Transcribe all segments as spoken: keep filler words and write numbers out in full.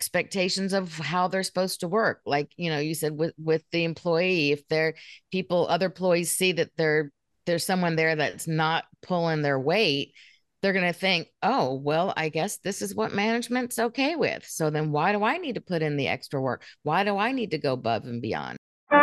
expectations of how they're supposed to work. Like, you know, you said with with the employee, if they're people, other employees see that they're there's someone there that's not pulling their weight, they're going to think, oh, well, I guess this is what management's okay with. So then why do I need to put in the extra work? Why do I need to go above and beyond?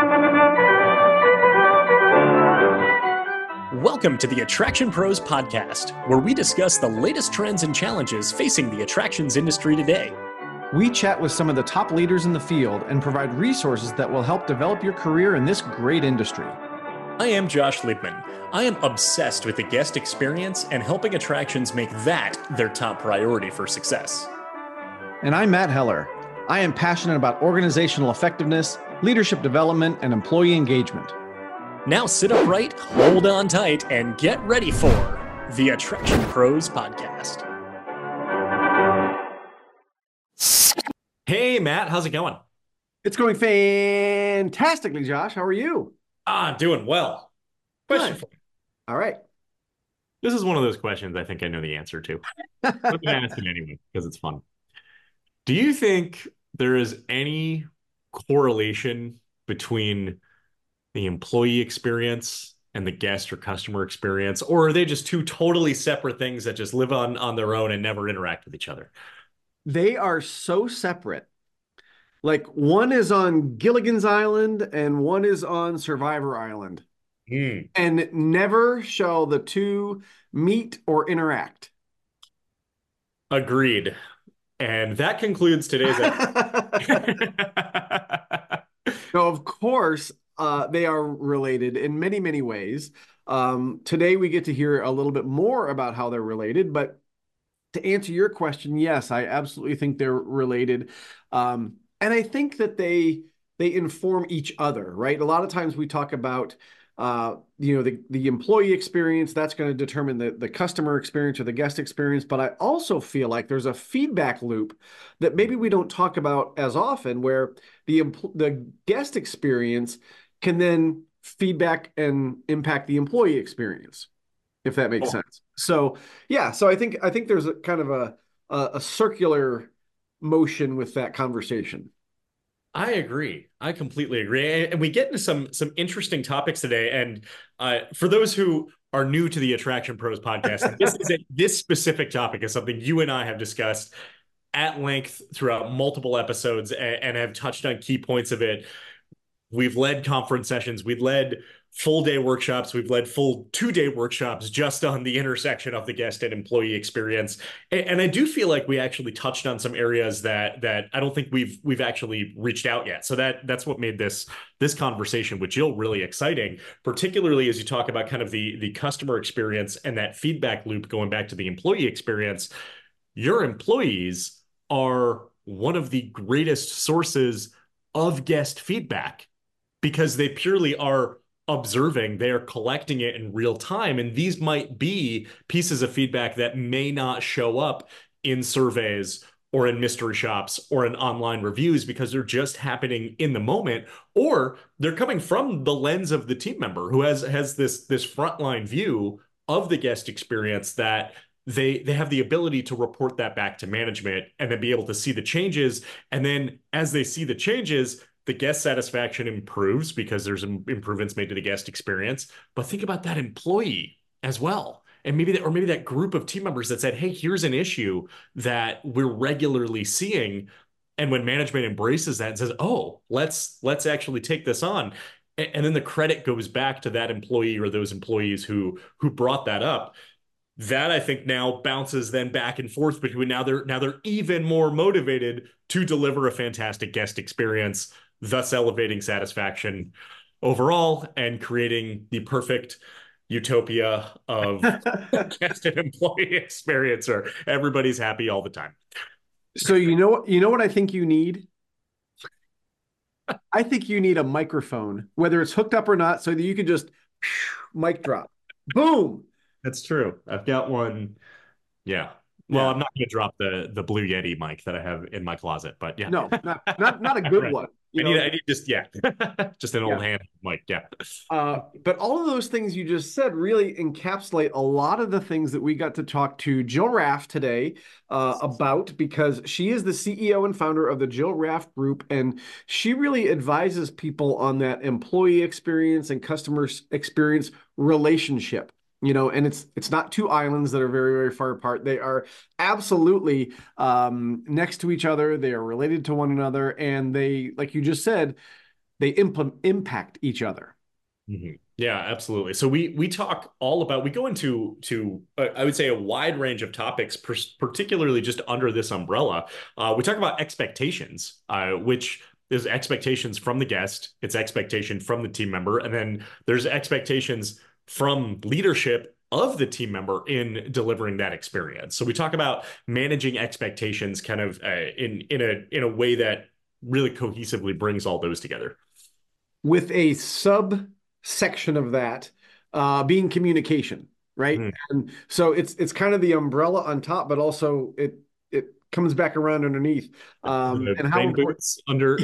Welcome to the Attraction Pros Podcast, where we discuss the latest trends and challenges facing the attractions industry today. We chat with some of the top leaders in the field and provide resources that will help develop your career in this great industry. I am Josh Liebman. I am obsessed with the guest experience and helping attractions make that their top priority for success. And I'm Matt Heller. I am passionate about organizational effectiveness, leadership development, and employee engagement. Now sit upright, hold on tight, and get ready for the Attraction Pros Podcast. Hey, Matt, how's it going? It's going fantastically, Josh. How are you? Ah, doing well. Question Good. for you. All right. This is one of those questions I think I know the answer to. I'm going to ask it anyway because it's fun. Do you think there is any correlation between the employee experience and the guest or customer experience, or are they just two totally separate things that just live on, on their own and never interact with each other? They are so separate. Like one is on Gilligan's Island and one is on Survivor Island. Mm. And never shall the two meet or interact. Agreed. And that concludes today's episode. So, of course, uh, they are related in many, many ways. Um, today, we get to hear a little bit more about how they're related. But to answer your question, yes, I absolutely think they're related. Um, and I think that they they inform each other, right? A lot of times we talk about Uh, you know, the, the employee experience, that's going to determine the, the customer experience or the guest experience. But I also feel like there's a feedback loop that maybe we don't talk about as often, where the, the guest experience can then feedback and impact the employee experience, if that makes Cool. sense. So, yeah, so I think, I think there's a kind of a, a, a circular motion with that conversation. I agree. I completely agree. And we get into some some interesting topics today. And uh, for those who are new to the Attraction Pros podcast, this is a, this specific topic is something you and I have discussed at length throughout multiple episodes and, and have touched on key points of it. We've led conference sessions. We've led full day workshops. We've led full two day workshops just on the intersection of the guest and employee experience. And, and I do feel like we actually touched on some areas that that I don't think we've we've actually reached out yet. So that that's what made this this conversation with Jill really exciting, particularly as you talk about kind of the the customer experience and that feedback loop going back to the employee experience. Your employees are one of the greatest sources of guest feedback because they purely are observing, they are collecting it in real time. And these might be pieces of feedback that may not show up in surveys or in mystery shops or in online reviews because they're just happening in the moment, or they're coming from the lens of the team member who has has this this frontline view of the guest experience that they they have the ability to report that back to management and then be able to see the changes. And then as they see the changes, the guest satisfaction improves because there's improvements made to the guest experience. But think about that employee as well. And maybe that, or maybe that group of team members that said, hey, here's an issue that we're regularly seeing. And when management embraces that and says, oh, let's, let's actually take this on. And, and then the credit goes back to that employee or those employees who, who brought that up. That I think now bounces then back and forth between now they're, now they're even more motivated to deliver a fantastic guest experience, thus elevating satisfaction overall and creating the perfect utopia of guest and employee experience where everybody's happy all the time. So you know what you know what I think you need? I think you need a microphone, whether it's hooked up or not, so that you can just mic drop. Boom. That's true. I've got one. Yeah. Well, Yeah. I'm not going to drop the the Blue Yeti mic that I have in my closet, but yeah. No, not not not a good Right. one. You I need know, I need just yeah, just an old yeah. hand mic. Yeah. Uh, but all of those things you just said really encapsulate a lot of the things that we got to talk to Jill Raff today uh, about, because she is the C E O and founder of the Jill Raff Group, and she really advises people on that employee experience and customer experience relationship. You know, and it's it's not two islands that are very, very far apart. They are absolutely um, next to each other. They are related to one another, and they, like you just said, they implement impact each other. Mm-hmm. Yeah, absolutely. So we we talk all about we go into to uh, I would say a wide range of topics, per particularly just under this umbrella. Uh, we talk about expectations, uh, which is expectations from the guest, it's expectation from the team member, and then there's expectations from leadership of the team member in delivering that experience. So we talk about managing expectations, kind of uh, in in a in a way that really cohesively brings all those together. With a sub section of that uh, being communication, right? Mm. And so it's it's kind of the umbrella on top, but also it it comes back around underneath. Um, The and how rain important boots under.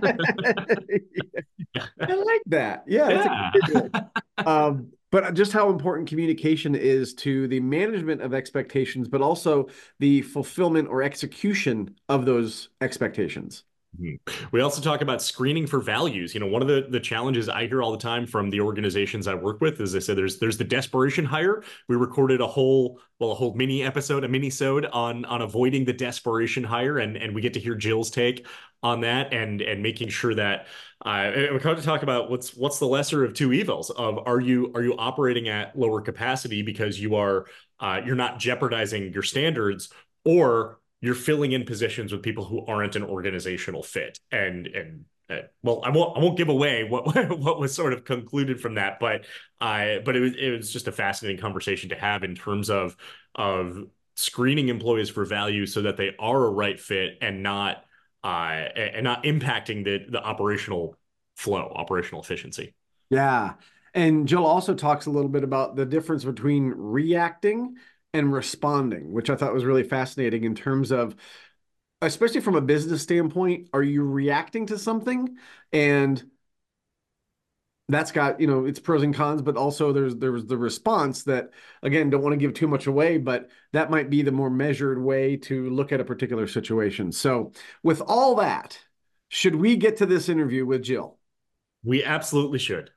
I like that. Yeah, that's Yeah. a good one. Um, but just how important communication is to the management of expectations, but also the fulfillment or execution of those expectations. We also talk about screening for values. You know, one of the, the challenges I hear all the time from the organizations I work with is they say there's there's the desperation hire. We recorded a whole well a whole mini episode, a mini-sode on on avoiding the desperation hire, and and we get to hear Jill's take on that and and making sure that uh, we're going to talk about what's what's the lesser of two evils of are you are you operating at lower capacity because you are uh, you're not jeopardizing your standards, or you're filling in positions with people who aren't an organizational fit. And and uh, well, I won't I won't give away what what was sort of concluded from that, but I but it was it was just a fascinating conversation to have in terms of of screening employees for value so that they are a right fit and not uh and not impacting the the operational flow, operational efficiency. Yeah. And Jill also talks a little bit about the difference between reacting and responding, which I thought was really fascinating in terms of, especially from a business standpoint, are you reacting to something? And that's got, you know, its pros and cons, but also there's there's the response that, again, don't want to give too much away, but that might be the more measured way to look at a particular situation. So with all that, should we get to this interview with Jill? We absolutely should.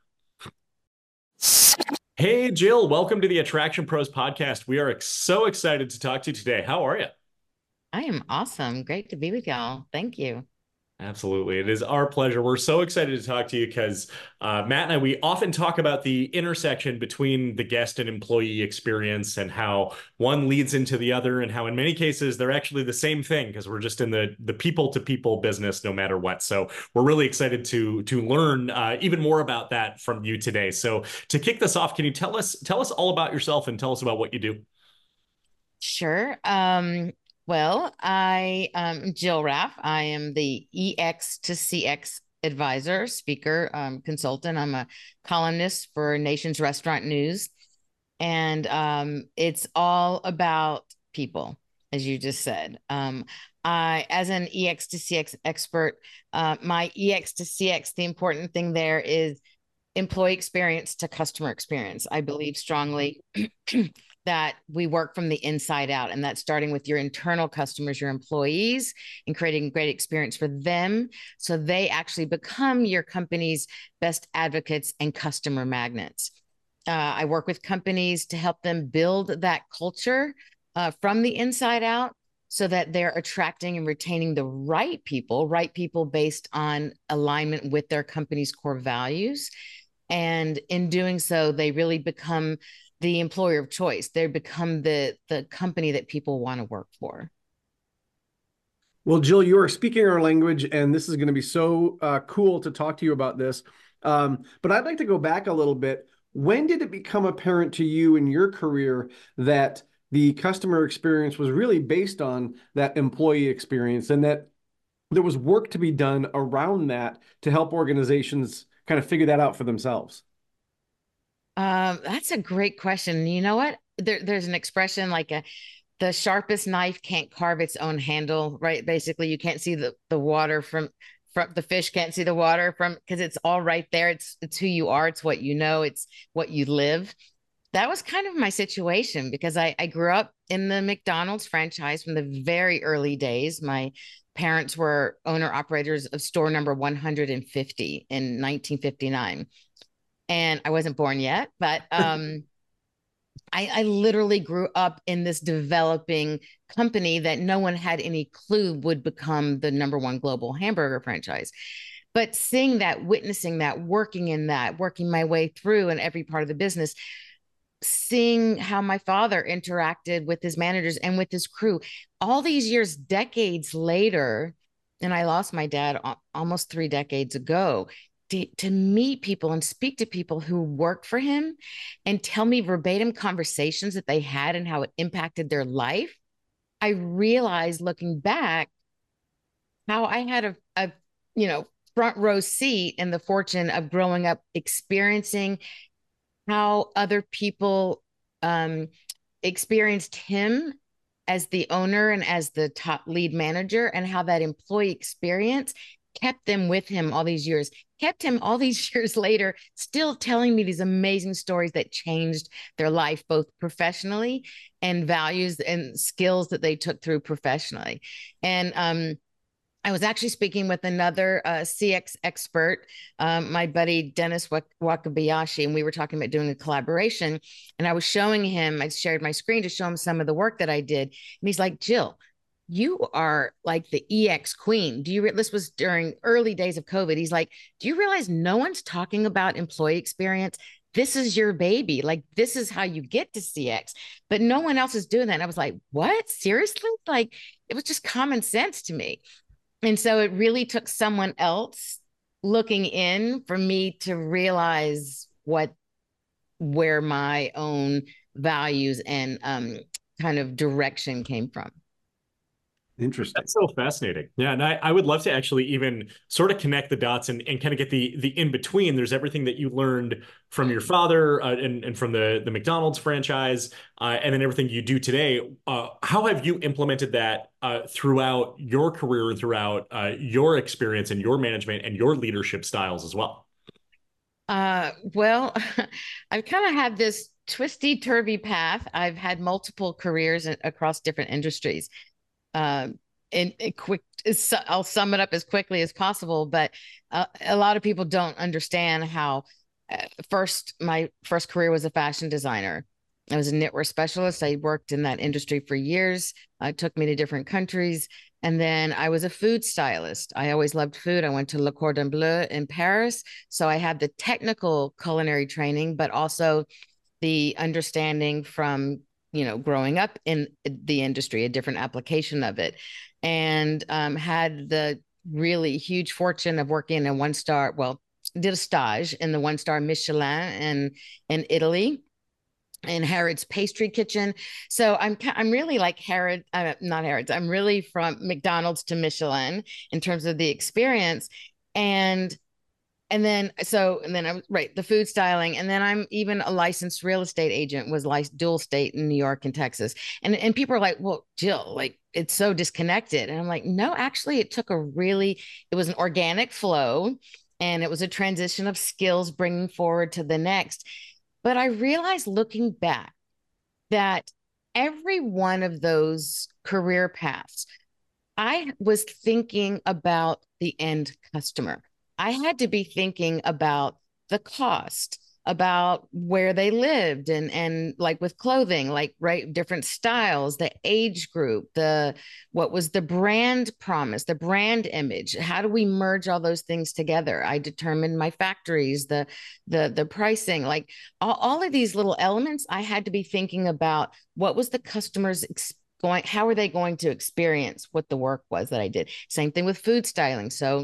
Hey, Jill, welcome to the Attraction Pros podcast. We are ex so excited to talk to you today. How are you? I am awesome. Great to be with y'all. Thank you. Absolutely. It is our pleasure. We're so excited to talk to you because uh, Matt and I, we often talk about the intersection between the guest and employee experience and how one leads into the other, and how in many cases they're actually the same thing because we're just in the the people to people business no matter what. So we're really excited to to learn uh, even more about that from you today. So to kick this off, can you tell us tell us all about yourself and tell us about what you do? Sure. Um, well, I am Jill Raff. I am the E X to C X advisor, speaker, um, consultant. I'm a columnist for Nation's Restaurant News. And um, it's all about people, as you just said. Um, I, as an E X to C X expert, uh, my E X to C X, the important thing there is employee experience to customer experience. I believe strongly that we work from the inside out, and that's starting with your internal customers, your employees, and creating a great experience for them so they actually become your company's best advocates and customer magnets. Uh, I work with companies to help them build that culture uh, from the inside out so that they're attracting and retaining the right people, right people based on alignment with their company's core values. And in doing so, they really become the employer of choice. They become the the company that people want to work for. Well, Jill, you are speaking our language, and this is going to be so uh, cool to talk to you about this. Um, but I'd like to go back a little bit. When did it become apparent to you in your career that the customer experience was really based on that employee experience, and that there was work to be done around that to help organizations kind of figure that out for themselves? Um, that's a great question. You know what? There, there's an expression like a the sharpest knife can't carve its own handle, right? Basically, you can't see the, the water from, from the fish can't see the water from, because it's all right there. It's, it's who you are. It's what you know. It's what you live. That was kind of my situation because I, I grew up in the McDonald's franchise from the very early days. My parents were owner operators of store number one hundred fifty in nineteen fifty-nine. And I wasn't born yet, but um, I, I literally grew up in this developing company that no one had any clue would become the number one global hamburger franchise. But seeing that, witnessing that, working in that, working my way through in every part of the business, seeing how my father interacted with his managers and with his crew all these years, decades later, and I lost my dad almost three decades ago, to, to meet people and speak to people who worked for him and tell me verbatim conversations that they had and how it impacted their life. I realized looking back how I had a, a you know, front row seat in the fortune of growing up experiencing how other people um, experienced him as the owner and as the top lead manager, and how that employee experience kept them with him all these years, kept him all these years later, still telling me these amazing stories that changed their life, both professionally and values and skills that they took through professionally. And um, I was actually speaking with another uh, C X expert, um, my buddy Dennis Wak- Wakabayashi, and we were talking about doing a collaboration. And I was showing him, I shared my screen to show him some of the work that I did. And he's like, Jill, you are like the E X queen. Do you, re-? This was during early days of COVID. He's like, do you realize no one's talking about employee experience? This is your baby. Like, this is how you get to C X, but no one else is doing that. And I was like, what? Seriously? Like, it was just common sense to me. And so it really took someone else looking in for me to realize what, where my own values and um, kind of direction came from. Interesting. That's so fascinating. Yeah. And I, I would love to actually even sort of connect the dots and, and kind of get the the in between. There's everything that you learned from your father uh, and, and from the, the McDonald's franchise, uh, and then everything you do today. Uh, how have you implemented that uh, throughout your career and throughout uh, your experience and your management and your leadership styles as well? Uh, well, I've kind of had this twisty, turvy path. I've had multiple careers in, across different industries. Um, and, and quick, I'll sum it up as quickly as possible, but uh, a lot of people don't understand how uh, first, my first career was a fashion designer. I was a knitwear specialist. I worked in that industry for years. Uh, it took me to different countries. And then I was a food stylist. I always loved food. I went to Le Cordon Bleu in Paris. So I had the technical culinary training, but also the understanding from you know, growing up in the industry, a different application of it, and um, had the really huge fortune of working in a one-star, well, did a stage in the one-star Michelin in, in Italy, in Harrods Pastry Kitchen. So I'm I'm really like Harrod, uh, not Harrods, I'm really from McDonald's to Michelin in terms of the experience. And And then, so, and then I was right, the food styling. And then I'm even a licensed real estate agent, was licensed dual state in New York and Texas. And, and people are like, well, Jill, like, it's so disconnected. And I'm like, no, actually, it took a really, it was an organic flow, and it was a transition of skills bringing forward to the next. But I realized looking back that every one of those career paths, I was thinking about the end customer. I had to be thinking about the cost, about where they lived, and and like with clothing, like right, different styles, the age group, the what was the brand promise, the brand image. How do we merge all those things together? I determined my factories, the the the pricing, like all, all of these little elements. I had to be thinking about what was the customer's experience. Going, how are they going to experience what the work was that I did? Same thing with food styling. So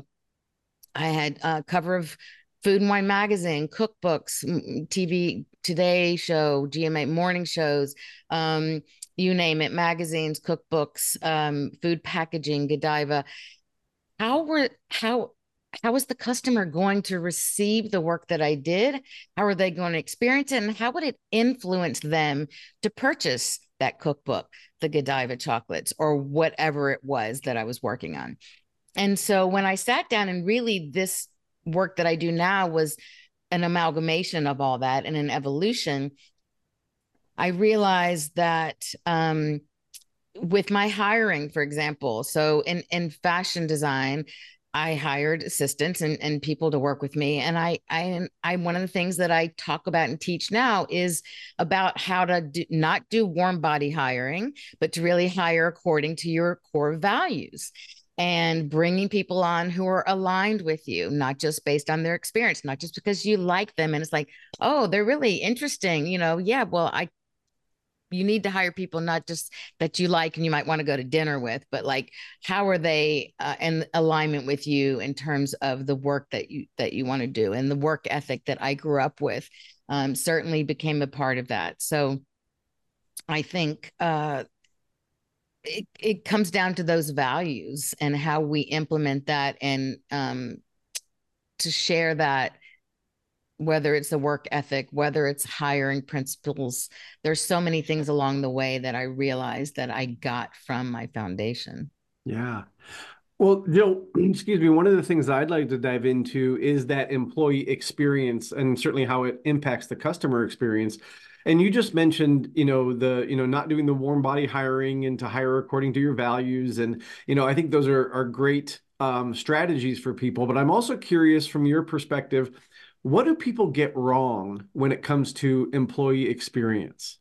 I had a cover of Food and Wine magazine, cookbooks, T V Today show, G M A morning shows, um, you name it, magazines, cookbooks, um, food packaging, Godiva. How were how how was the customer going to receive the work that I did? How are they going to experience it? And how would it influence them to purchase that cookbook, the Godiva chocolates, or whatever it was that I was working on. And so when I sat down, and really this work that I do now was an amalgamation of all that and an evolution, I realized that um, with my hiring, for example, so in, in fashion design, I hired assistants and, and people to work with me. And I, I, I, one of the things that I talk about and teach now is about how to do, not do warm body hiring, but to really hire according to your core values, and bringing people on who are aligned with you, not just based on their experience, not just because you like them. And it's like, oh, they're really interesting. You know, yeah, well, I, you need to hire people not just that you like and you might want to go to dinner with, but like, how are they uh, in alignment with you in terms of the work that you that you want to do? And the work ethic that I grew up with um, certainly became a part of that. So I think uh, it, it comes down to those values and how we implement that, and um, to share that, whether it's the work ethic, whether it's hiring principles. There's so many things along the way that I realized that I got from my foundation. Yeah. Well, Jill, excuse me, one of the things I'd like to dive into is that employee experience, and certainly how it impacts the customer experience. And you just mentioned, you know, the, you know, not doing the warm body hiring and to hire according to your values. And, you know, I think those are, are great um, strategies for people. But I'm also curious from your perspective, what do people get wrong when it comes to employee experience?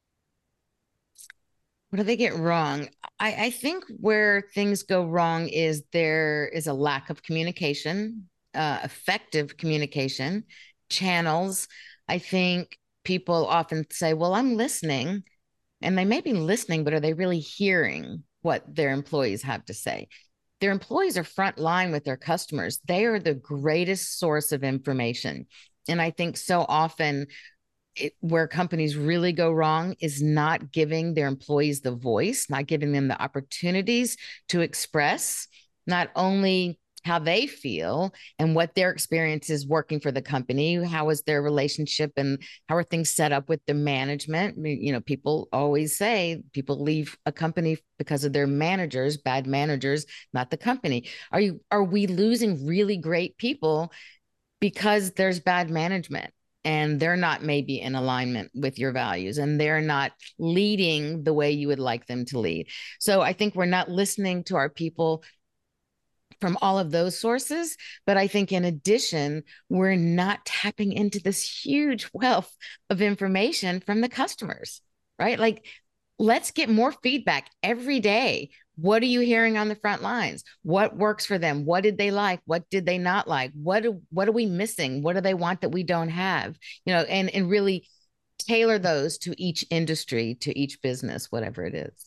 What do they get wrong? I, I think where things go wrong is there is a lack of communication, uh, effective communication channels. I think people often say, well, I'm listening, and they may be listening, but are they really hearing what their employees have to say? Their employees are front line with their customers. They are the greatest source of information. And I think so often it, where companies really go wrong is not giving their employees the voice, not giving them the opportunities to express not only how they feel and what their experience is working for the company, how is their relationship, and how are things set up with the management. I mean, you know, people always say people leave a company because of their managers, bad managers, not the company. Are you, are we losing really great people because there's bad management and they're not maybe in alignment with your values and they're not leading the way you would like them to lead? So I think we're not listening to our people from all of those sources. But I think in addition, we're not tapping into this huge wealth of information from the customers, right? Like, let's get more feedback every day. What are you hearing on the front lines? What works for them? What did they like? What did they not like? What, do, what are we missing? What do they want that we don't have? You know, and, and really tailor those to each industry, to each business, whatever it is.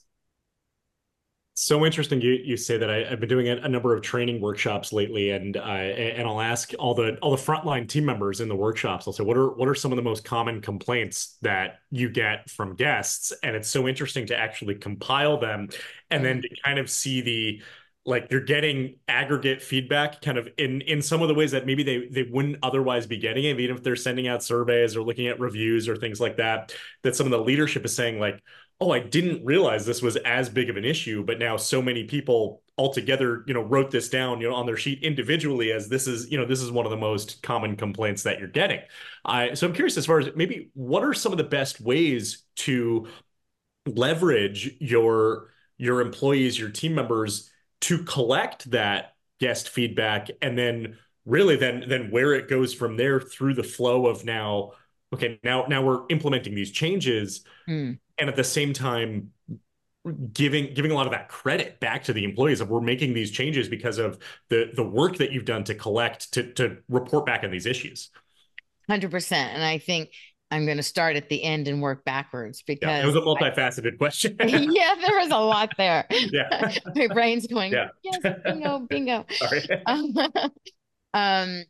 So interesting you you say that. I, I've been doing a, a number of training workshops lately, and uh, and I'll ask all the all the frontline team members in the workshops. I'll say, what are what are some of the most common complaints that you get from guests? And it's so interesting to actually compile them, and then to kind of see the, like, you're getting aggregate feedback kind of in in some of the ways that maybe they they wouldn't otherwise be getting it, even if they're sending out surveys or looking at reviews or things like that. That some of the leadership is saying, like, oh, I didn't realize this was as big of an issue, but now so many people altogether, you know, wrote this down, you know, on their sheet individually as this is, you know, this is one of the most common complaints that you're getting. Uh, so I'm curious, as far as maybe what are some of the best ways to leverage your your employees, your team members, to collect that guest feedback, and then really then then where it goes from there through the flow of now, okay, now now we're implementing these changes. Mm. And at the same time, giving giving a lot of that credit back to the employees of, we're making these changes because of the the work that you've done to collect, to to report back on these issues. one hundred percent. And I think I'm going to start at the end and work backwards, because yeah, it was a multifaceted I, question. Yeah, there was a lot there. Yeah. My brain's going, yeah. Yes, bingo, bingo. Sorry. Um, um,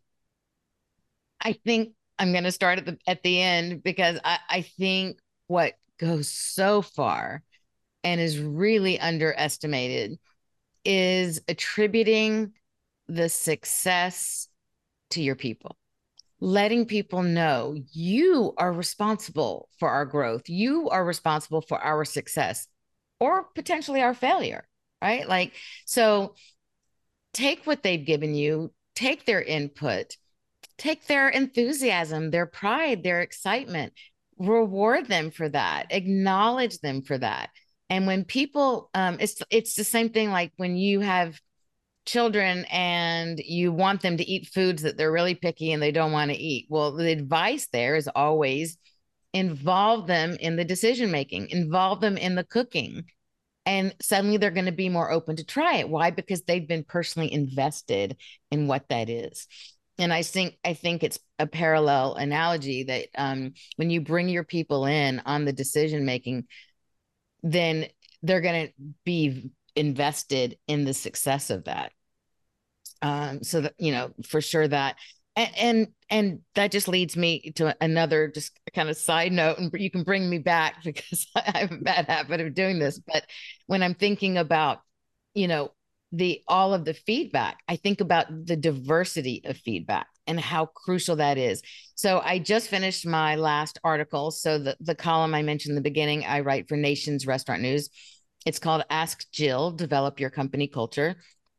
I think I'm going to start at the at the end, because I, I think what goes so far and is really underestimated is attributing the success to your people. letting people know you are responsible for our growth. You are responsible for our success or potentially our failure, right? Like, so take what they've given you, take their input, take their enthusiasm, their pride, their excitement, reward them for that, acknowledge them for that. And when people, um, it's it's the same thing like when you have children and you want them to eat foods that they're really picky and they don't want to eat. Well, the advice there is always involve them in the decision making, involve them in the cooking. And suddenly they're going to be more open to try it. Why? Because they've been personally invested in what that is. And I think I think it's a parallel analogy that um, when you bring your people in on the decision making, then they're going to be invested in the success of that. Um, so that, you know, for sure that, and, and, and that just leads me to another just kind of side note, and you can bring me back because I have a bad habit of doing this. But when I'm thinking about, you know, the, all of the feedback, I think about the diversity of feedback and how crucial that is. So I just finished my last article. So the, the column I mentioned in the beginning, I write for Nation's Restaurant News. It's called Ask Jill, Develop Your Company Culture.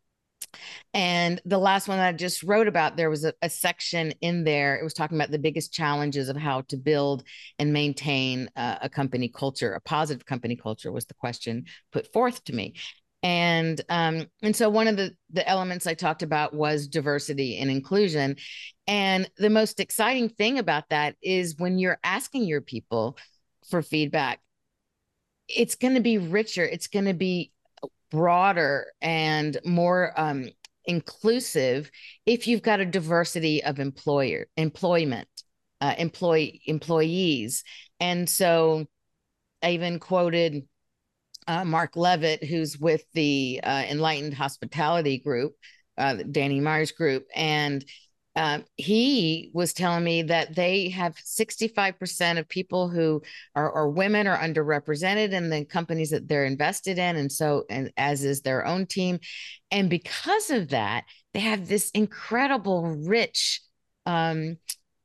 And the last one that I just wrote about, there was a, a section in there. It was talking about the biggest challenges of how to build and maintain uh, a company culture. A positive company culture was the question put forth to me. And um, and so one of the, the elements I talked about was diversity and inclusion. And the most exciting thing about that is when you're asking your people for feedback, it's going to be richer. It's going to be broader and more um, inclusive if you've got a diversity of employer employment, uh, employee employees. And so I even quoted uh, Mark Levitt, who's with the uh, Enlightened Hospitality Group, uh, Danny Myers Group, and Um, he was telling me that they have sixty-five percent of people who are, are women or underrepresented in the companies that they're invested in. And so, and as is their own team. And because of that, they have this incredible, rich um,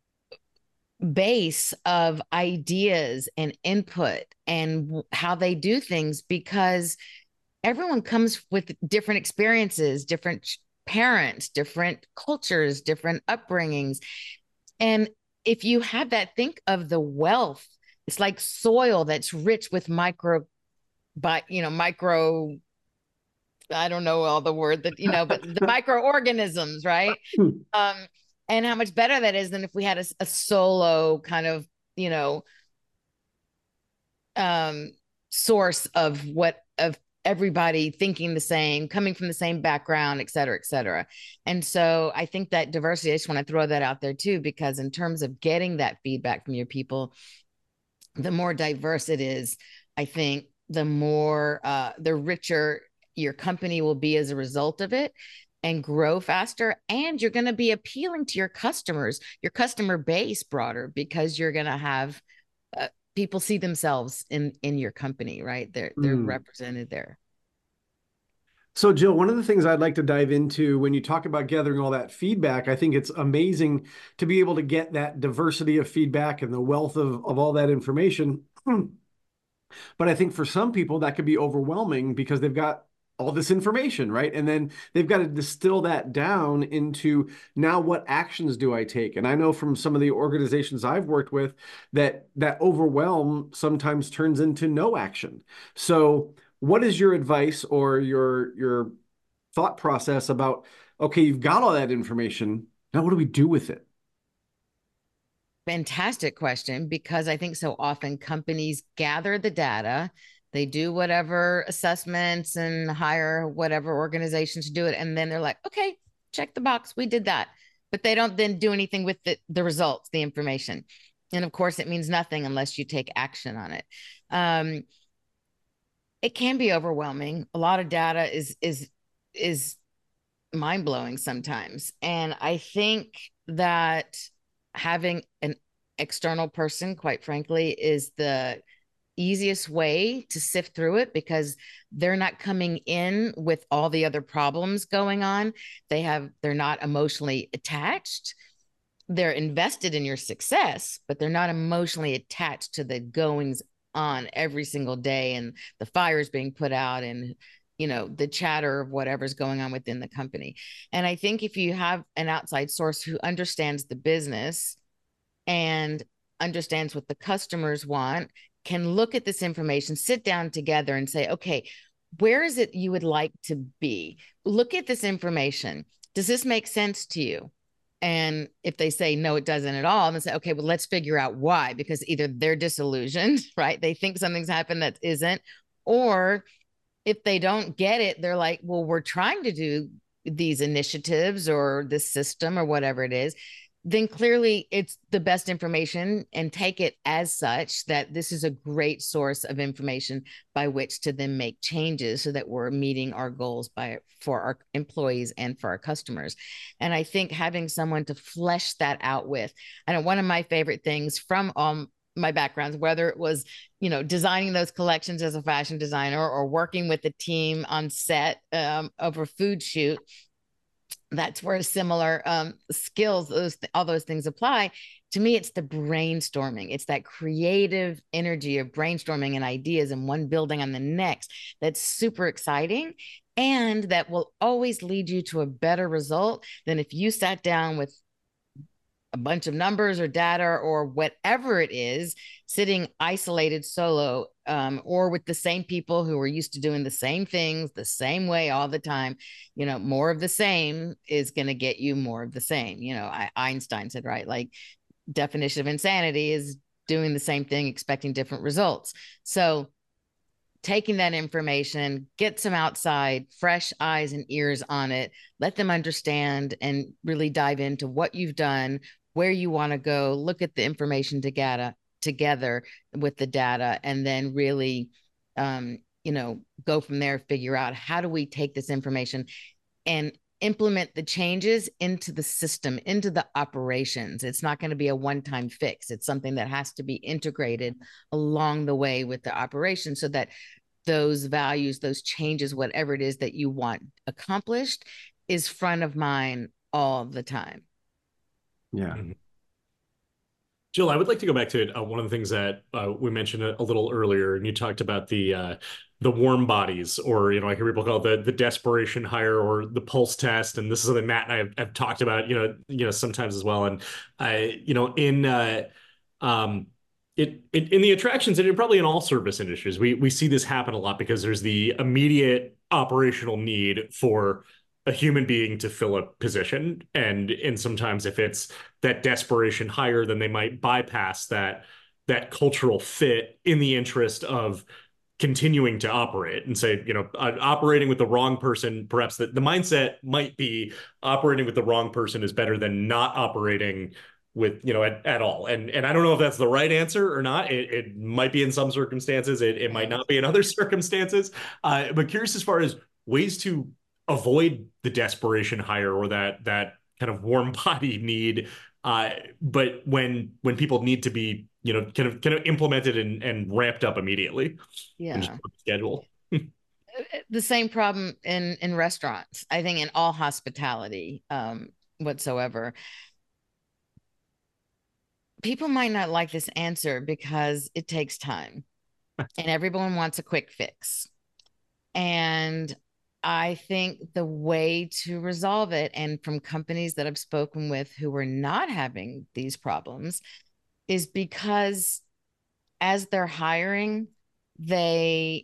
base of ideas and input and how they do things, because everyone comes with different experiences, different parents, different cultures, different upbringings. And if you have that, think of the wealth. It's like soil that's rich with micro, but you know, micro, I don't know all the word that, you know, but the microorganisms, right? Um, and how much better that is than if we had a, a solo kind of, you know, um, source of what, of everybody thinking the same, coming from the same background, et cetera, et cetera. And so I think that diversity, I just want to throw that out there too, because in terms of getting that feedback from your people, the more diverse it is, I think the more, uh, the richer your company will be as a result of it and grow faster. And you're going to be appealing to your customers, your customer base broader, because you're going to have uh, people see themselves in, in your company, right? They're, they're mm. represented there. So Jill, one of the things I'd like to dive into when you talk about gathering all that feedback, I think it's amazing to be able to get that diversity of feedback and the wealth of, of all that information. But I think for some people that could be overwhelming because they've got all this information, right? And then they've got to distill that down into, now what actions do I take? And I know from some of the organizations I've worked with that that overwhelm sometimes turns into no action. So what is your advice or your, your thought process about, okay, you've got all that information, now what do we do with it? Fantastic question, because I think so often companies gather the data, they do whatever assessments and hire whatever organizations to do it. And then they're like, okay, check the box. We did that. But they don't then do anything with the, the results, the information. And of course, it means nothing unless you take action on it. Um, it can be overwhelming. A lot of data is, is, is mind-blowing sometimes. And I think that having an external person, quite frankly, is the easiest way to sift through it, because they're not coming in with all the other problems going on. They have, they're not emotionally attached. they're invested in your success, but they're not emotionally attached to the goings on every single day and the fires being put out and, you know, the chatter of whatever's going on within the company. And I think if you have an outside source who understands the business and understands what the customers want, can look at this information, sit down together and say, okay, where is it you would like to be? Look at this information. Does this make sense to you? And if they say, no, it doesn't at all, then say, okay, well, let's figure out why, because either they're disillusioned, right? They think something's happened that isn't, or if they don't get it, they're like, well, we're trying to do these initiatives or this system or whatever it is. Then clearly it's the best information, and take it as such that this is a great source of information by which to then make changes so that we're meeting our goals by for our employees and for our customers. And I think having someone to flesh that out with, I know one of my favorite things from um, my backgrounds, whether it was, you know, designing those collections as a fashion designer or working with a team on set um, of a food shoot, that's where similar um, skills, those all those things apply. To me, it's the brainstorming. It's that creative energy of brainstorming and ideas and one building on the next. That's super exciting. And that will always lead you to a better result than if you sat down with a bunch of numbers or data or whatever it is, sitting isolated solo, um, or with the same people who are used to doing the same things the same way all the time. You know, more of the same is going to get you more of the same. You know, I, Einstein said, right, like definition of insanity is doing the same thing, expecting different results. So taking that information, get some outside fresh eyes and ears on it, let them understand and really dive into what you've done, where you want to go, look at the information together, together with the data, and then really, um, you know, go from there, figure out how do we take this information and implement the changes into the system, into the operations. It's not going to be a one-time fix. It's something that has to be integrated along the way with the operation so that those values, those changes, whatever it is that you want accomplished, is front of mind all the time. Yeah. Mm-hmm. Jill, I would like to go back to uh, one of the things that uh, we mentioned a, a little earlier, and you talked about the uh, the warm bodies, or, you know, I hear people call it the, the desperation hire or the pulse test. And this is something Matt and I have, have talked about, you know, you know, sometimes as well. And I, you know, in uh, um, it, it in the attractions and probably in all service industries, we we see this happen a lot because there's the immediate operational need for a human being to fill a position. And and sometimes if it's that desperation hire, then they might bypass that that cultural fit in the interest of continuing to operate and say, you know, uh, operating with the wrong person, perhaps the, the mindset might be operating with the wrong person is better than not operating with, you know, at, at all. And and I don't know if that's the right answer or not. It, it might be in some circumstances. It, it might not be in other circumstances. Uh, but curious as far as ways to avoid the desperation hire or that that kind of warm body need. Uh, but when when people need to be, you know, kind of kind of implemented and, and ramped up immediately. Yeah. Schedule. The same problem in in restaurants, I think, in all hospitality um, whatsoever. People might not like this answer because it takes time and everyone wants a quick fix. And I think the way to resolve it, and from companies that I've spoken with who are not having these problems, is because as they're hiring, they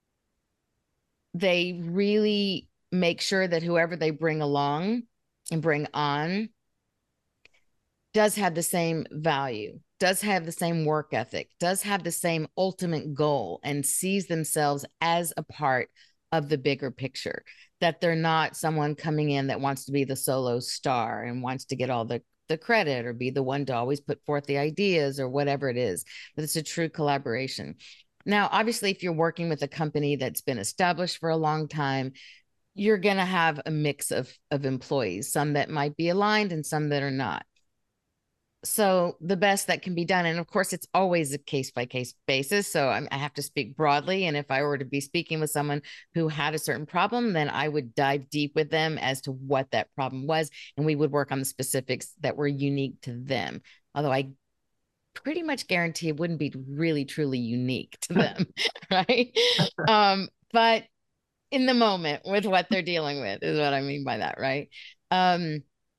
they really make sure that whoever they bring along and bring on does have the same value, does have the same work ethic, does have the same ultimate goal, and sees themselves as a part of the bigger picture, that they're not someone coming in that wants to be the solo star and wants to get all the, the credit or be the one to always put forth the ideas or whatever it is, but it's a true collaboration. Now, obviously, if you're working with a company that's been established for a long time, you're going to have a mix of, of employees, some that might be aligned and some that are not. so the best that can be done, and of course it's always a case by case basis, so I'm, I have to speak broadly, and if I were to be speaking with someone who had a certain problem, then I would dive deep with them as to what that problem was, and we would work on the specifics that were unique to them, although I pretty much guarantee it wouldn't be really truly unique to them. Right. um but in the moment with what they're dealing with is what I mean by that, right? um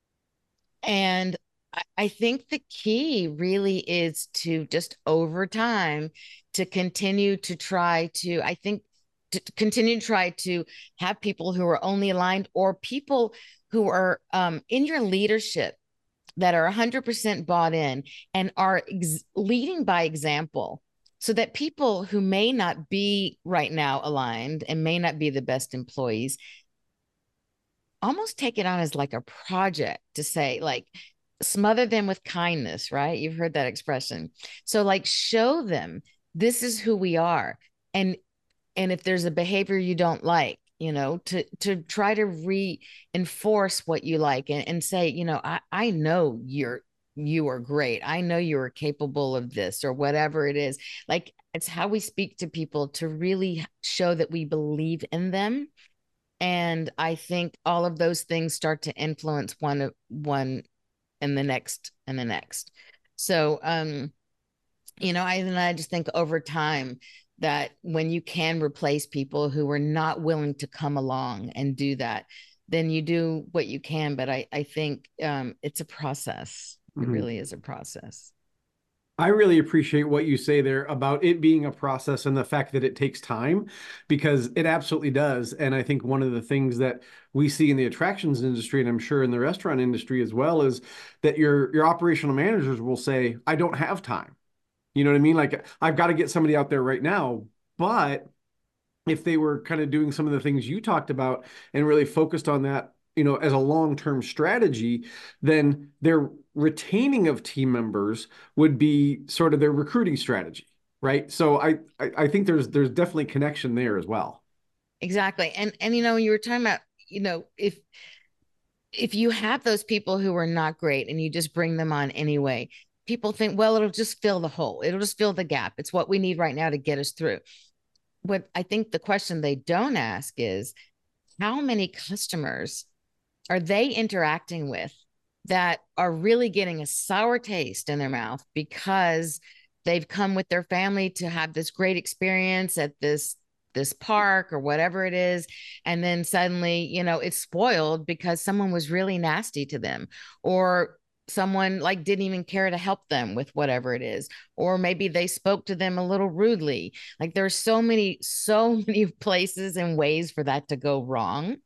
And I think the key really is to just over time to continue to try to, I think, to continue to try to have people who are only aligned, or people who are um, in your leadership that are one hundred percent bought in and are ex- leading by example, so that people who may not be right now aligned and may not be the best employees almost take it on as like a project to say, like, smother them with kindness, right? You've heard that expression. So like, show them this is who we are. And and if there's a behavior you don't like, you know, to to try to reinforce what you like, and, and say, you know, I, I know you're you are great. I know you are capable of this, or whatever it is. Like, it's how we speak to people to really show that we believe in them. And I think all of those things start to influence one one and the next and the next. So, um, you know, I, and I just think over time that when you can replace people who are not willing to come along and do that, then you do what you can. But I, I think um, it's a process. It mm-hmm. really is a process. I really appreciate what you say there about it being a process and the fact that it takes time, because it absolutely does. And I think one of the things that we see in the attractions industry, and I'm sure in the restaurant industry as well, is that your your operational managers will say, I don't have time. You know what I mean? Like, I've got to get somebody out there right now. But if they were kind of doing some of the things you talked about and really focused on that, you know, as a long-term strategy, then their retaining of team members would be sort of their recruiting strategy, right? So I, I, I think there's there's definitely connection there as well. Exactly. And and you know, you were talking about, you know, if if you have those people who are not great and you just bring them on anyway, people think, well, it'll just fill the hole. It'll just fill the gap. It's what we need right now to get us through. What I think the question they don't ask is, how many customers are they interacting with that are really getting a sour taste in their mouth because they've come with their family to have this great experience at this this park or whatever it is, and then suddenly, you know, it's spoiled because someone was really nasty to them, or someone like didn't even care to help them with whatever it is, or maybe they spoke to them a little rudely. Like, there's so many so many places and ways for that to go wrong.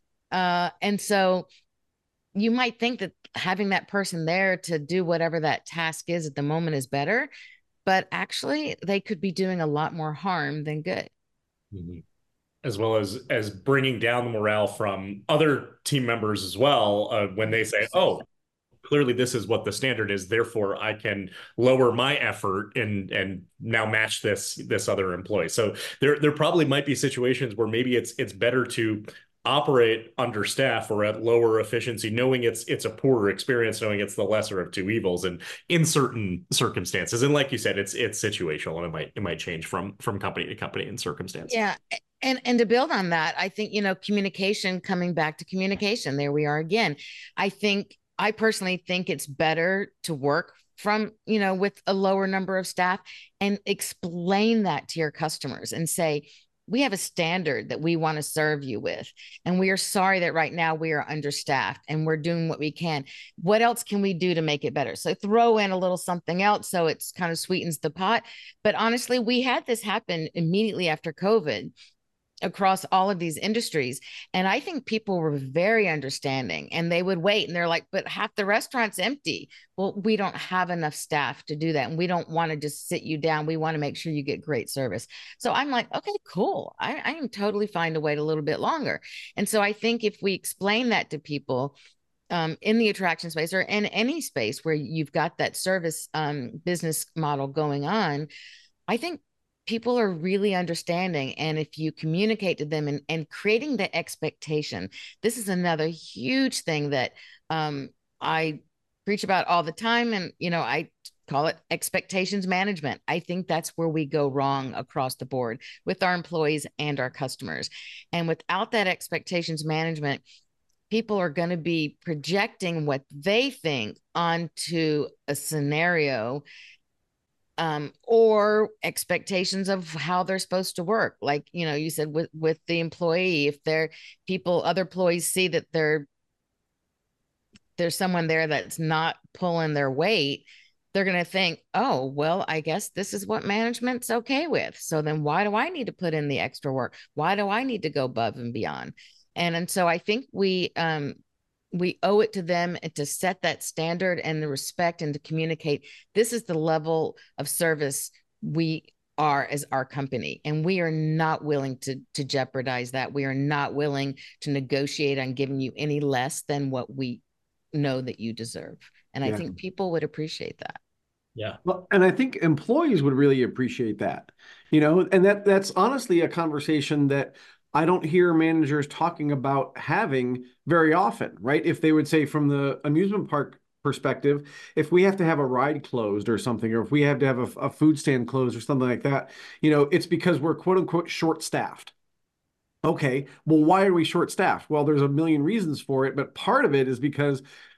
Uh, and so you might think that having that person there to do whatever that task is at the moment is better, but actually they could be doing a lot more harm than good. Mm-hmm. As well as as bringing down the morale from other team members as well, uh, when they say, oh, clearly this is what the standard is, therefore I can lower my effort and and now match this this other employee. So there there probably might be situations where maybe it's it's better to operate under staff or at lower efficiency, knowing it's it's a poorer experience, knowing it's the lesser of two evils, and in certain circumstances. And like you said, it's it's situational, and it might it might change from from company to company in circumstance. Yeah. And and to build on that, I think, you know, communication, coming back to communication, there we are again. I think I personally think it's better to work from, you know, with a lower number of staff and explain that to your customers and say, we have a standard that we want to serve you with, and we are sorry that right now we are understaffed and we're doing what we can. What else can we do to make it better? So throw in a little something else so it's kind of sweetens the pot. But honestly, we had this happen immediately after COVID across all of these industries. And I think people were very understanding, and they would wait, and they're like, but half the restaurant's empty. Well, we don't have enough staff to do that. And we don't want to just sit you down. We want to make sure you get great service. So I'm like, okay, cool. I, I am totally fine to wait a little bit longer. And so I think if we explain that to people um, in the attraction space or in any space where you've got that service um, business model going on, I think people are really understanding. And if you communicate to them and, and creating the expectation, this is another huge thing that um, I preach about all the time. And, you know, I call it expectations management. I think that's where we go wrong across the board with our employees and our customers. And without that expectations management, people are going to be projecting what they think onto a scenario, um, or expectations of how they're supposed to work. Like, you know, you said with, with the employee, if they're people, other employees see that they're, there's someone there that's not pulling their weight, they're going to think, oh, well, I guess this is what management's okay with. So then why do I need to put in the extra work? Why do I need to go above and beyond? And, and so I think we, um, we owe it to them to set that standard and the respect and to communicate, this is the level of service we are as our company. And we are not willing to, to jeopardize that. We are not willing to negotiate on giving you any less than what we know that you deserve. And yeah. I think people would appreciate that. Yeah. Well, and I think employees would really appreciate that, you know, and that that's honestly a conversation that I don't hear managers talking about having very often, right? If they would say from the amusement park perspective, if we have to have a ride closed or something, or if we have to have a, a food stand closed or something like that, you know, it's because we're quote unquote short staffed. Okay, well, why are we short staffed? Well, there's a million reasons for it, but part of it is because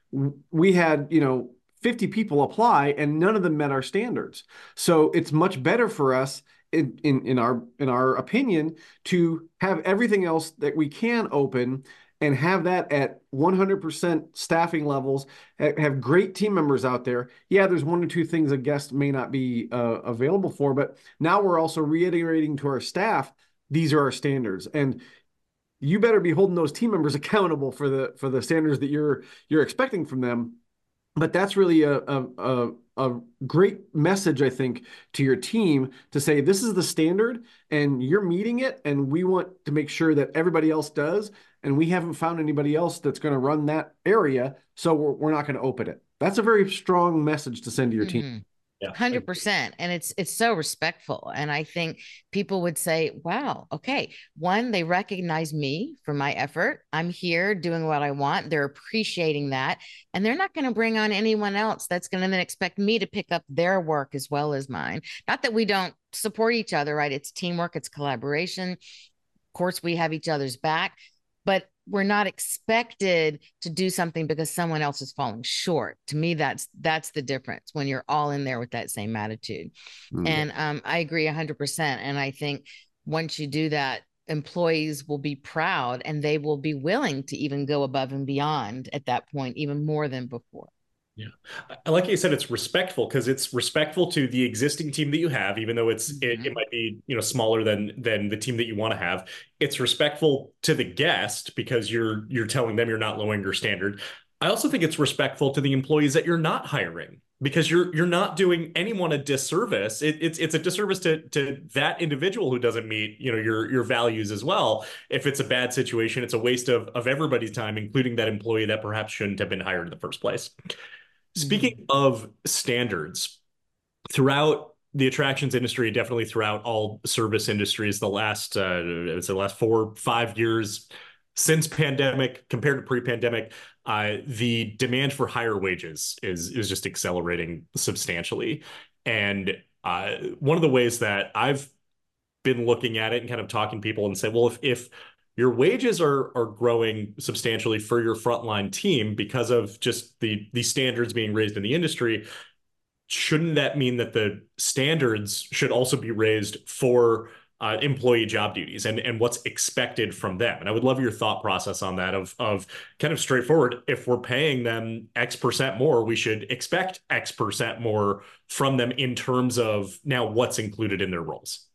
we had, you know, fifty people apply and none of them met our standards. So it's much better for us in, in, in our in our opinion to have everything else that we can open and have that at one hundred percent staffing levels, have great team members out there. Yeah, there's one or two things a guest may not be uh, available for, but now we're also reiterating to our staff, these are our standards. And you better be holding those team members accountable for the for the standards that you're you're expecting from them. But that's really a, a, a, a great message, I think, to your team to say, this is the standard and you're meeting it. And we want to make sure that everybody else does. And we haven't found anybody else that's going to run that area. So we're, we're not going to open it. That's a very strong message to send to your mm-hmm. team. Yeah. one hundred percent. And it's it's so respectful. And I think people would say, wow, okay, one, they recognize me for my effort. I'm here doing what I want. They're appreciating that. And they're not going to bring on anyone else that's going to then expect me to pick up their work as well as mine. Not that we don't support each other, right? It's teamwork, it's collaboration. Of course, we have each other's back, but we're not expected to do something because someone else is falling short. To me, that's that's the difference when you're all in there with that same attitude. Mm-hmm. And um, I agree one hundred percent. And I think once you do that, employees will be proud and they will be willing to even go above and beyond at that point, even more than before. Yeah. I like you said, it's respectful because it's respectful to the existing team that you have, even though it's mm-hmm. it, it might be, you know, smaller than than the team that you want to have. It's respectful to the guest because you're you're telling them you're not lowering your standard. I also think it's respectful to the employees that you're not hiring because you're you're not doing anyone a disservice. It, it's it's a disservice to to that individual who doesn't meet, you know, your your values as well. If it's a bad situation, it's a waste of of everybody's time, including that employee that perhaps shouldn't have been hired in the first place. Speaking of standards, throughout the attractions industry, definitely throughout all service industries, the last uh, it's the last four, five years since pandemic compared to pre-pandemic, uh, the demand for higher wages is is just accelerating substantially. And uh, one of the ways that I've been looking at it and kind of talking to people and say, well, if if your wages are are growing substantially for your frontline team because of just the the standards being raised in the industry, shouldn't that mean that the standards should also be raised for uh, employee job duties and, and what's expected from them? And I would love your thought process on that of, of kind of straightforward. If we're paying them X percent more, we should expect X percent more from them in terms of now what's included in their roles.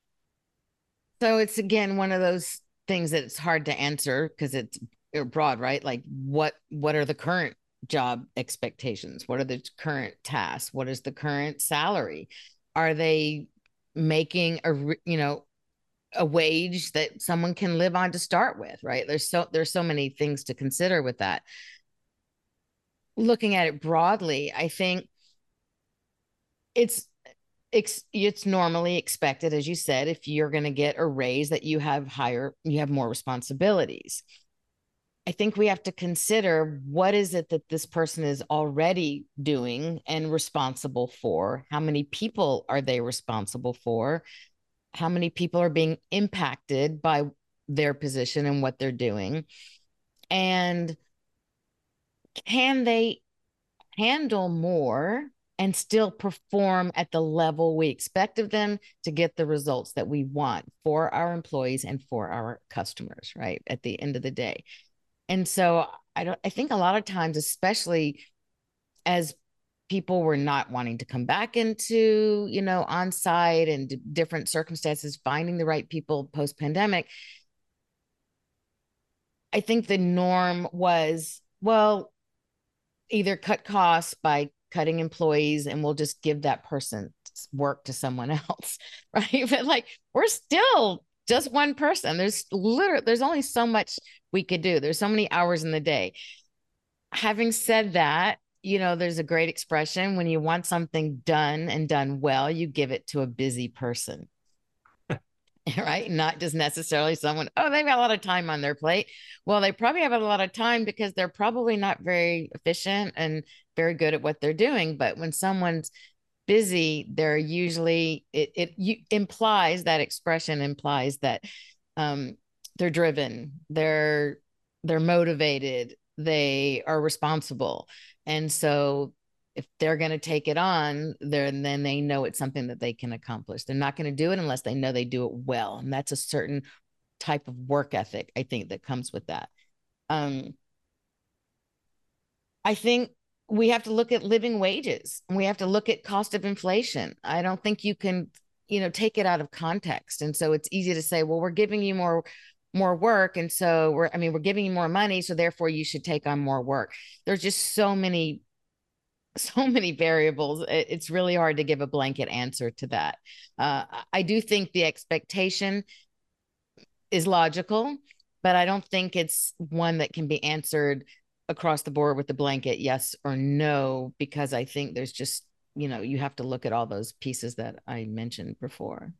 So it's, again, one of those things that it's hard to answer because it's broad, right? Like what, what are the current job expectations? What are the current tasks? What is the current salary? Are they making a, you know, a wage that someone can live on to start with, right? There's so, there's so many things to consider with that. Looking at it broadly, I think it's, It's, it's normally expected, as you said, if you're going to get a raise that you have higher, you have more responsibilities. I think we have to consider what is it that this person is already doing and responsible for? How many people are they responsible for? How many people are being impacted by their position and what they're doing? And can they handle more and still perform at the level we expect of them to get the results that we want for our employees and for our customers, right? At the end of the day. And so I don't, I think a lot of times, especially as people were not wanting to come back into, you know, on site and d- different circumstances, finding the right people post pandemic, I think the norm was, well, either cut costs by cutting employees and we'll just give that person work to someone else, right? But like, we're still just one person. There's literally, there's only so much we could do. There's so many hours in the day. Having said that, you know, there's a great expression: when you want something done and done well, you give it to a busy person. Right? Not just necessarily someone, oh, they've got a lot of time on their plate. Well, they probably have a lot of time because they're probably not very efficient and very good at what they're doing. But when someone's busy, they're usually, it, it you, implies, that expression implies that um, they're driven, they're they're motivated, they are responsible. And so if they're going to take it on, then then they know it's something that they can accomplish. They're not going to do it unless they know they do it well. And that's a certain type of work ethic, I think, that comes with that. Um, I think we have to look at living wages and we have to look at cost of inflation. I don't think you can, you know, take it out of context. And so it's easy to say, well, we're giving you more more work. And so we're, I mean, we're giving you more money, so therefore you should take on more work. There's just so many so many variables. It's really hard to give a blanket answer to that. Uh, I do think the expectation is logical, but I don't think it's one that can be answered across the board with the blanket yes or no, because I think there's just, you know, you have to look at all those pieces that I mentioned before.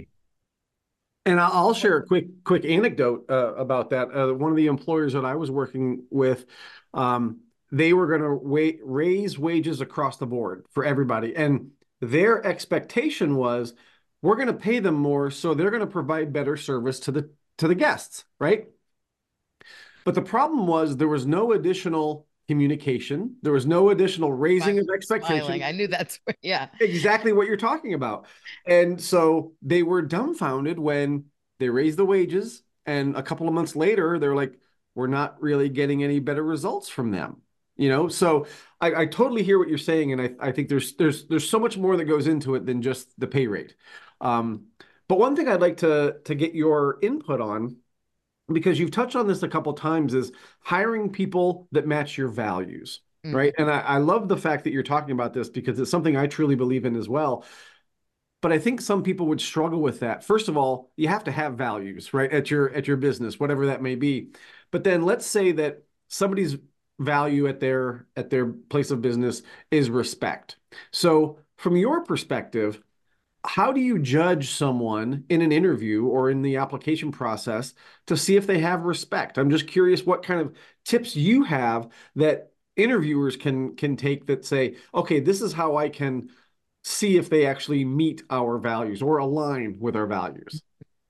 And I'll share a quick quick anecdote uh, about that. Uh, one of the employers that I was working with, um, they were going to wa- raise wages across the board for everybody. And their expectation was, we're going to pay them more, so they're going to provide better service to the to the guests, right? But the problem was there was no additional communication. There was no additional raising I'm of expectations. smiling. I knew that's, yeah. Exactly what you're talking about. And so they were dumbfounded when they raised the wages, and a couple of months later, they're like, we're not really getting any better results from them. You know, so I, I totally hear what you're saying, and I, I think there's there's there's so much more that goes into it than just the pay rate. Um, but one thing I'd like to to get your input on, because you've touched on this a couple times, is hiring people that match your values, mm-hmm. right? And I, I love the fact that you're talking about this, because it's something I truly believe in as well. But I think some people would struggle with that. First of all, you have to have values, right, at your at your business, whatever that may be. But then let's say that somebody's value at their at their place of business is respect. So from your perspective, how do you judge someone in an interview or in the application process to see if they have respect? I'm just curious what kind of tips you have that interviewers can can take that say, okay, this is how I can see if they actually meet our values or align with our values.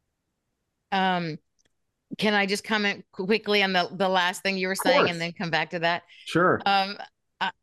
Um, can I just comment quickly on the, the last thing you were saying and then come back to that? Sure. Um, I,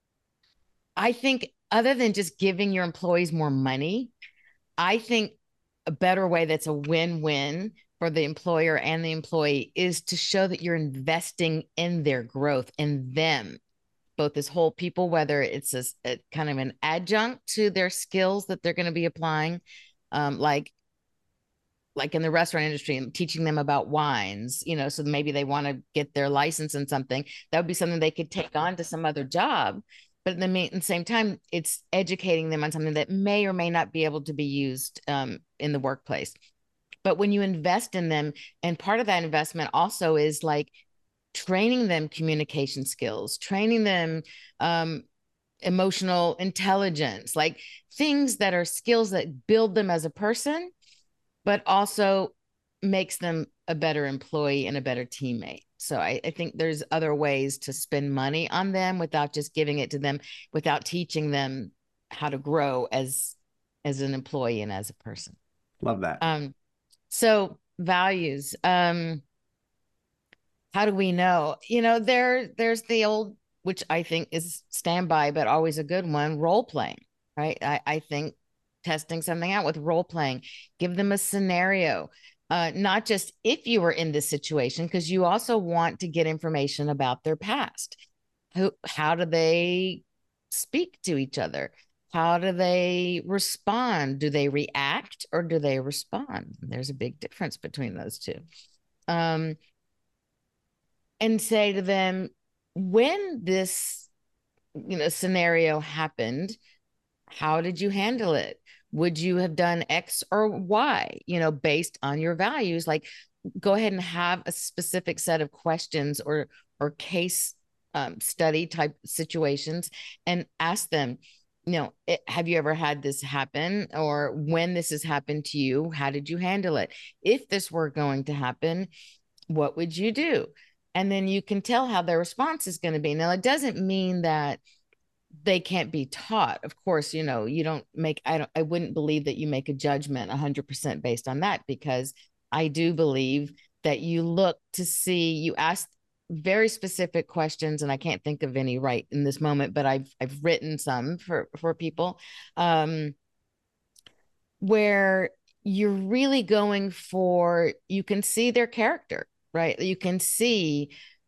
I think other than just giving your employees more money, I think a better way that's a win-win for the employer and the employee is to show that you're investing in their growth, in them, both as whole people, whether it's a, a kind of an adjunct to their skills that they're going to be applying, um, like like in the restaurant industry, and teaching them about wines, you know, so maybe they want to get their license in something. That would be something they could take on to some other job. But at the same time, it's educating them on something that may or may not be able to be used um, in the workplace. But when you invest in them, and part of that investment also is like training them communication skills, training them um, emotional intelligence, like things that are skills that build them as a person, but also makes them a better employee and a better teammate. So I, I think there's other ways to spend money on them without just giving it to them, without teaching them how to grow as as an employee and as a person. Love that. Um, so values. Um, how do we know? You know, there there's the old, which I think is standby, but always a good one, role playing, right? I, I think testing something out with role playing, give them a scenario. Uh, not just if you were in this situation, because you also want to get information about their past. Who, how do they speak to each other? How do they respond? Do they react or do they respond? There's a big difference between those two. Um, and say to them, when this, you know, scenario happened, how did you handle it? Would you have done X or Y, you know, based on your values? Like, go ahead and have a specific set of questions or or case um, study type situations and ask them, you know, it, have you ever had this happen? Or when this has happened to you, how did you handle it? If this were going to happen, what would you do? And then you can tell how their response is going to be. Now, it doesn't mean that they can't be taught. Of course, you know, you don't make, I don't, I wouldn't believe that you make a judgment one hundred percent based on that, because I do believe that you look to see, you ask very specific questions, and I can't think of any right in this moment, but I've, I've written some for, for people um, where you're really going for, you can see their character, right? You can see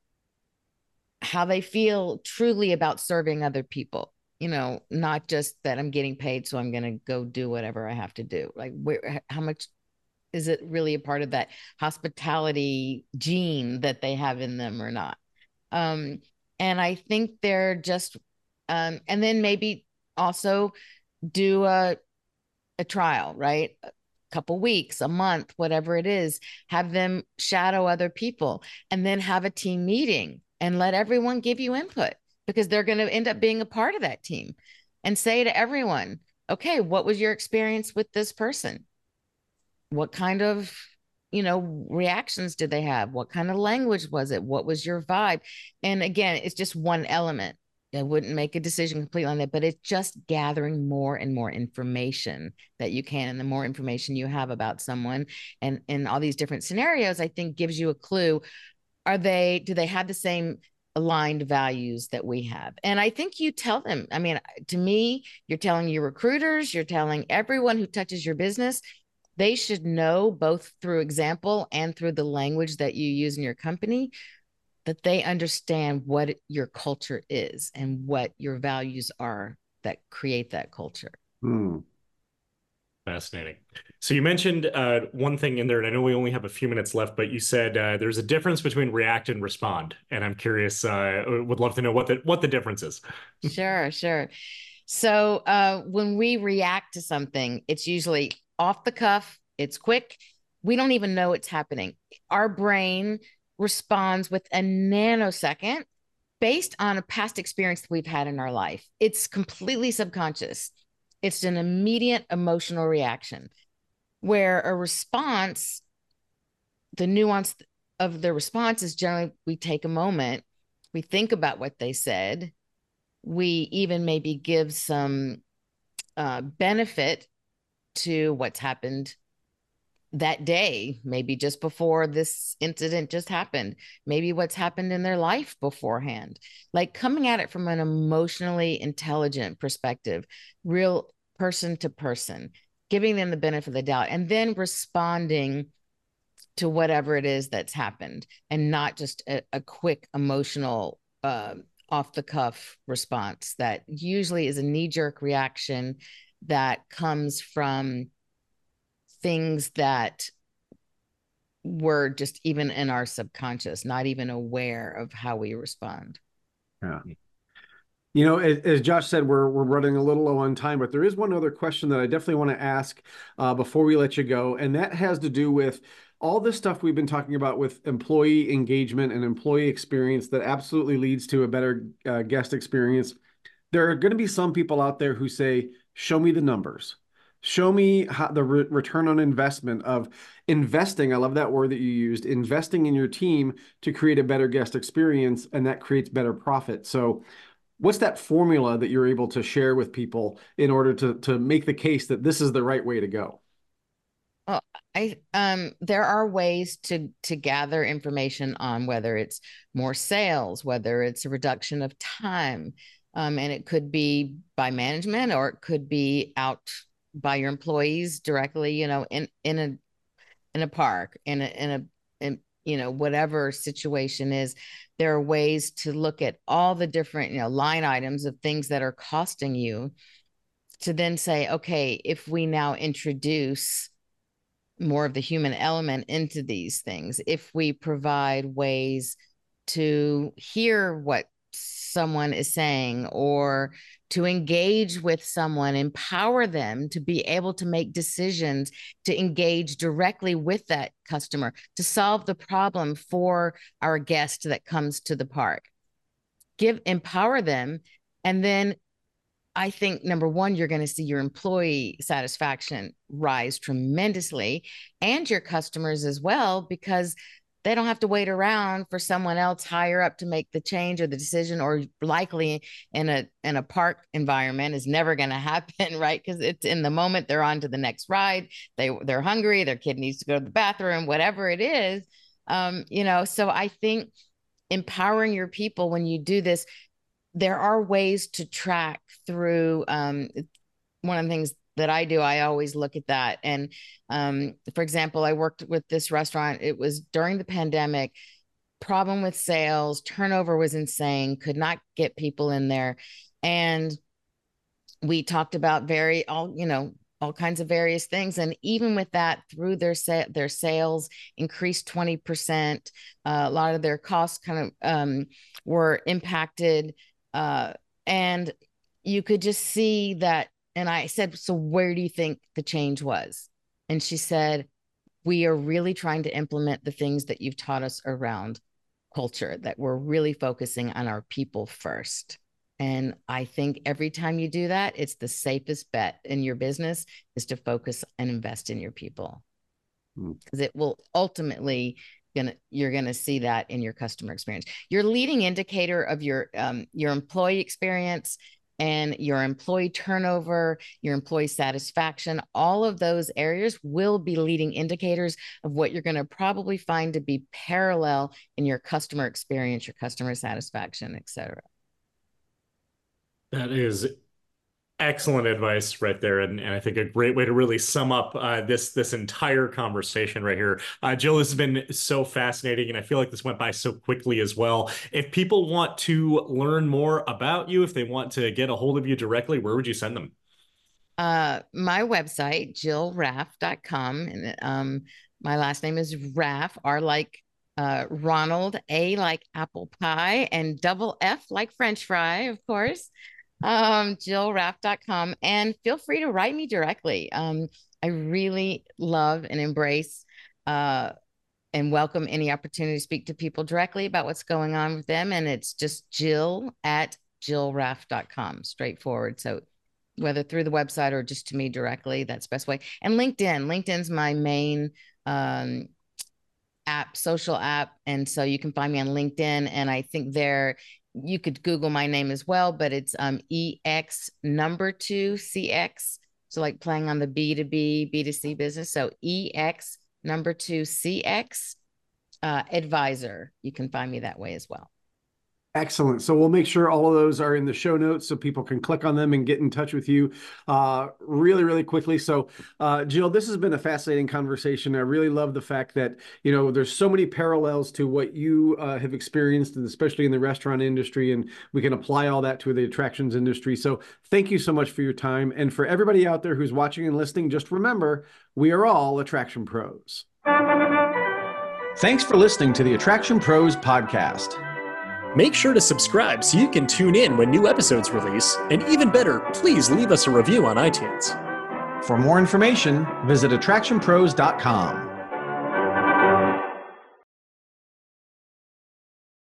how they feel truly about serving other people, you know, not just that I'm getting paid, so I'm going to go do whatever I have to do. Like, where, how much is it really a part of that hospitality gene that they have in them or not? Um, and I think they're just, um, and then maybe also do a, a trial, right? A couple weeks, a month, whatever it is, have them shadow other people, and then have a team meeting and let everyone give you input, because they're going to end up being a part of that team, and say to everyone, okay, what was your experience with this person? What kind of, you know, reactions did they have? What kind of language was it? What was your vibe? And again, it's just one element. I wouldn't make a decision completely on that, but it's just gathering more and more information that you can. And the more information you have about someone and in all these different scenarios, I think gives you a clue. Are they, do they have the same aligned values that we have? And I think you tell them, I mean, to me, you're telling your recruiters, you're telling everyone who touches your business, they should know, both through example and through the language that you use in your company, that they understand what your culture is and what your values are that create that culture. Hmm. Fascinating. So you mentioned uh, one thing in there, and I know we only have a few minutes left, but you said uh, there's a difference between react and respond. And I'm curious, uh, would love to know what the, what the difference is. Sure, sure. So uh, when we react to something, it's usually off the cuff, it's quick. We don't even know it's happening. Our brain responds with a nanosecond based on a past experience that we've had in our life. It's completely subconscious. It's an immediate emotional reaction, where a response, the nuance of the response is generally we take a moment, we think about what they said, we even maybe give some uh, benefit to what's happened that day, maybe just before this incident just happened, maybe what's happened in their life beforehand, like coming at it from an emotionally intelligent perspective, real person to person, giving them the benefit of the doubt, and then responding to whatever it is that's happened, and not just a, a quick emotional uh, off the cuff response that usually is a knee-jerk reaction that comes from things that were just even in our subconscious, not even aware of how we respond. Yeah. You know, as, as Josh said, we're we're running a little low on time, but there is one other question that I definitely want to ask uh, before we let you go, and that has to do with all this stuff we've been talking about with employee engagement and employee experience that absolutely leads to a better uh, guest experience. There are going to be some people out there who say, show me the numbers. Show me how the re- return on investment of investing. I love that word that you used, investing in your team to create a better guest experience, and that creates better profit. So what's that formula that you're able to share with people in order to, to make the case that this is the right way to go? Well, I um there are ways to to gather information on whether it's more sales, whether it's a reduction of time, um, and it could be by management or it could be out by your employees directly, you know, in in a in a park, in a in a in, you know, whatever situation is. There are ways to look at all the different, you know, line items of things that are costing you, to then say, okay, if we now introduce more of the human element into these things, if we provide ways to hear what someone is saying or to engage with someone, empower them to be able to make decisions, to engage directly with that customer, to solve the problem for our guest that comes to the park. Give, empower them, and then I think number one, you're going to see your employee satisfaction rise tremendously, and your customers as well, because they don't have to wait around for someone else higher up to make the change or the decision, or likely in a in a park environment is never going to happen, right? Because it's in the moment, they're on to the next ride. They they're hungry, their kid needs to go to the bathroom, whatever it is. Um, you know, so I think empowering your people when you do this, there are ways to track through. Um, one of the things that I do, I always look at that. And um, for example, I worked with this restaurant. It was during the pandemic, problem with sales, turnover was insane, could not get people in there. And we talked about very, all, you know, all kinds of various things. And even with that, through their sa- their sales increased twenty percent. Uh, a lot of their costs kind of um, were impacted. Uh, and you could just see that. And I said, so where do you think the change was? And she said, we are really trying to implement the things that you've taught us around culture, that we're really focusing on our people first. And I think every time you do that, it's the safest bet in your business is to focus and invest in your people, because mm. it will ultimately gonna you're gonna see that in your customer experience. Your leading indicator of your um, your employee experience and your employee turnover, your employee satisfaction, all of those areas will be leading indicators of what you're going to probably find to be parallel in your customer experience, your customer satisfaction, et cetera. That is excellent advice right there, and, and I think a great way to really sum up uh, this this entire conversation right here. Uh, Jill, this has been so fascinating, and I feel like this went by so quickly as well. If people want to learn more about you, if they want to get a hold of you directly, where would you send them? Uh, my website, jill raff dot com, and um, my last name is Raff, R like uh, Ronald, A like apple pie, and double F like French fry, of course. um jill raff dot com, and feel free to write me directly. um I really love and embrace uh and welcome any opportunity to speak to people directly about what's going on with them, and it's just Jill at jill raff dot com, straightforward. So whether through the website or just to me directly, that's the best way. And LinkedIn LinkedIn's my main um app, social app, and so you can find me on LinkedIn, and I think there you could Google my name as well, but it's um, E X number two C X. So like playing on the B to B, B to C business. So E X number two C X uh, advisor. You can find me that way as well. Excellent. So we'll make sure all of those are in the show notes so people can click on them and get in touch with you uh, really, really quickly. So uh, Jill, this has been a fascinating conversation. I really love the fact that, you know, there's so many parallels to what you uh, have experienced, and especially in the restaurant industry, and we can apply all that to the attractions industry. So thank you so much for your time. And for everybody out there who's watching and listening, just remember, we are all attraction pros. Thanks for listening to the Attraction Pros podcast. Make sure to subscribe so you can tune in when new episodes release, and even better, please leave us a review on iTunes. For more information, visit attraction pros dot com.